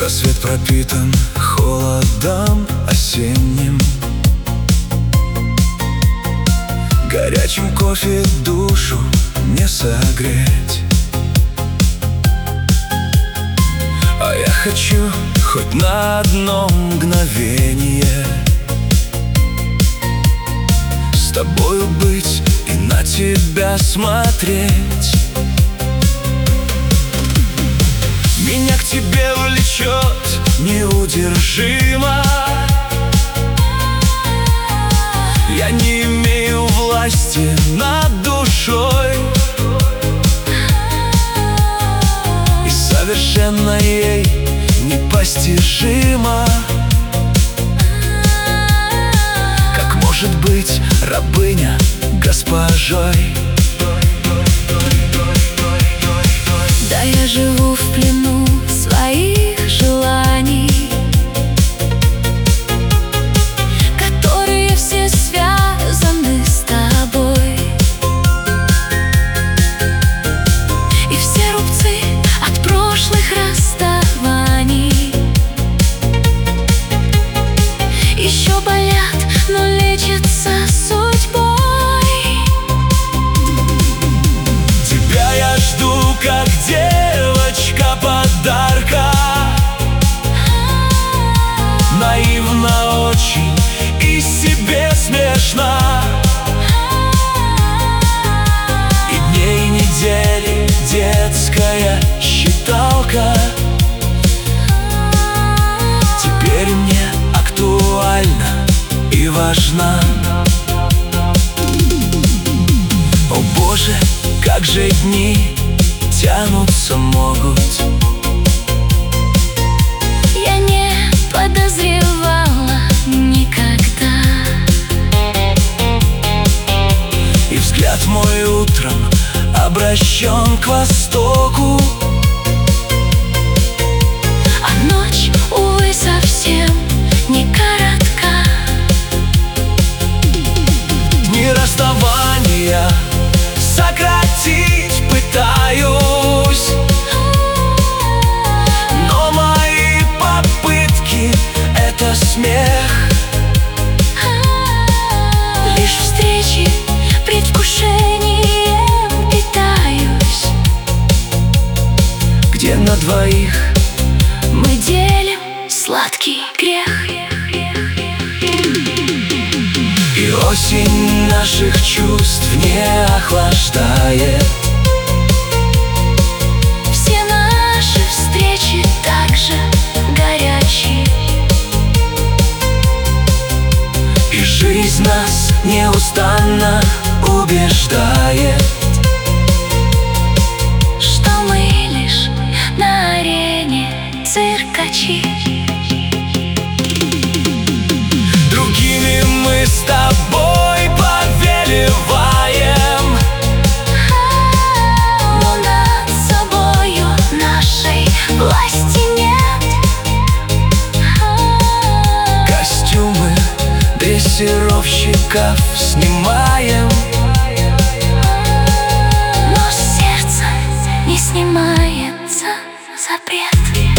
Рассвет пропитан холодом осенним, горячим кофе душу не согреть. А я хочу хоть на одно мгновение с тобою быть и на тебя смотреть. Меня к тебе влечет неудержимо. Я не имею власти над душой, и совершенно ей непостижимо, как может быть рабыня госпожой. Да, я живу в плену своих желаний, которые все связаны с тобой. И все рубцы от прошлых расставаний еще болят, но лечатся судьбой. Тебя я жду, как девочка подарка, наивно очень и себе смешно. И дней, и недели детская считалка теперь мне актуальна и важна. О Боже, как же дни тянутся могут. Я не подозревала никогда, И взгляд мой утром обращен к востоку, а ночь, увы, совсем не коротка. дни расставания сократить пытаюсь, но мои попытки — это смех. Лишь встречи предвкушением питаюсь, Где на двоих мы делим сладкий грех. и осень наших чувств не охлаждает. Все наши встречи так же горячие, И жизнь нас неустанно убеждает, что мы лишь на арене циркачи. другими мы с тобой повелеваем, Но над собою нашей власти нет. костюмы дрессировщиков снимаем, Но с сердца не снимается запрет.